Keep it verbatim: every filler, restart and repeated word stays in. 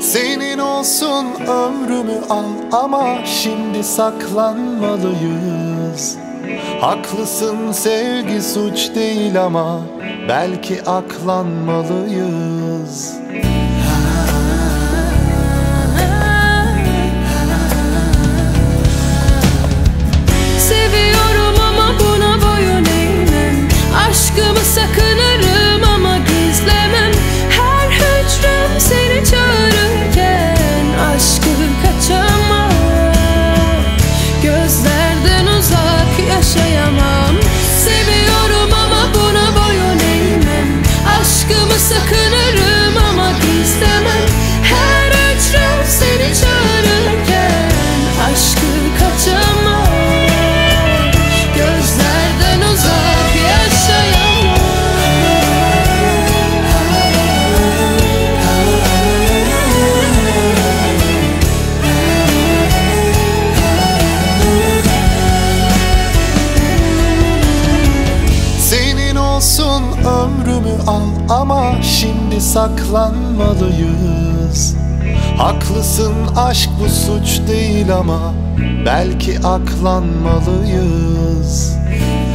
Senin olsun ömrümü al ama şimdi saklanmalıyız. Haklısın, sevgi suç değil ama belki aklanmalıyız. Seviyorum ama buna boyun eğmem. Aşkımı sakınırım ama gizlemem. Her hücrem seni çağırırken aşkın kaçamam. Gözlerden uzak yaşayamam. Seviyorum ama buna boyun eğmem. Aşkımı sakınırım ama gizlemem. Her hücrem seni çağırırken aşkın kaçamam. Gözlerden uzak yaşayamam. Senin olsun ömrümü al ama şimdi saklanmalıyız. Haklısın, aşk bu suç değil ama belki aklanmalıyız.